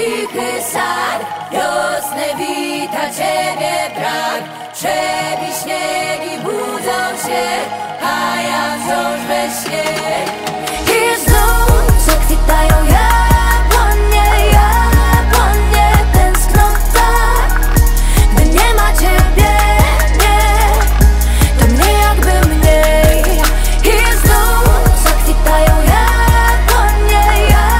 cichy sad, wiosny wita ciebie brak. Trzebi śniegi budzą się, a ja wciąż we śnie. I znów zakwitają jabłonie, tęskną tak. Gdy nie ma ciebie, nie, to mnie jakby mniej. I znów zakwitają jabłonie,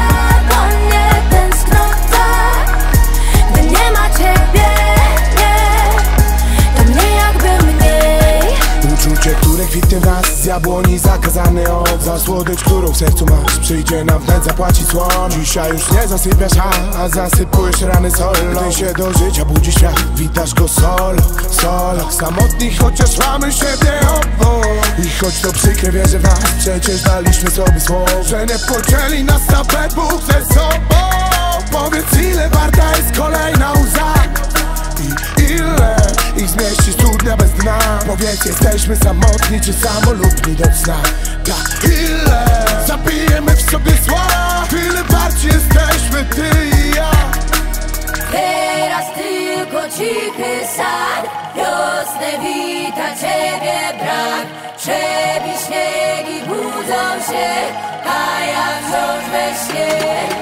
tęskną tak. Gdy nie ma ciebie, nie, to mnie jakby mniej. Uczucie, które kwitnie wraz z jabłoni, zakazany owoc. Za słodycz, którą w sercu masz, przyjdzie nam wnet zapłacić słon. Dzisiaj już nie zasypiasz, a zasypujesz rany solą. Gdy się do życia budzi świat, witasz go solo. Samotni, chociaż mamy siebie obok. I choć to przykre, wierzę w nas, przecież daliśmy sobie słowo, że nie podzieli nas na we dwóch ze sobą. Powiedz, ile warta jest kolejna łza i ile ich zmieści studnia bez dna. Powiedz, jesteśmy samotni czy samolubni do sna. Tak, ile zabijemy w sobie zła, ile bardziej jesteśmy ty i ja. Teraz tylko cichy sad, wiosny wita ciebie brak. Trzebi śniegi budzą się, a ja wciąż we śnie.